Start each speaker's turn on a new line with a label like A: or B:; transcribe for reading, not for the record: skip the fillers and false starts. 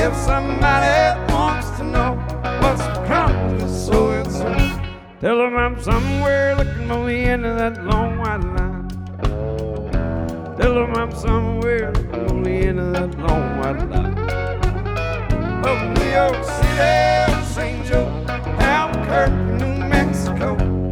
A: If somebody wants to know what's wrong with so and so, tell them I'm somewhere looking for the end of that long white line. Tell them I'm somewhere looking for the end of that long white line. Of New York City.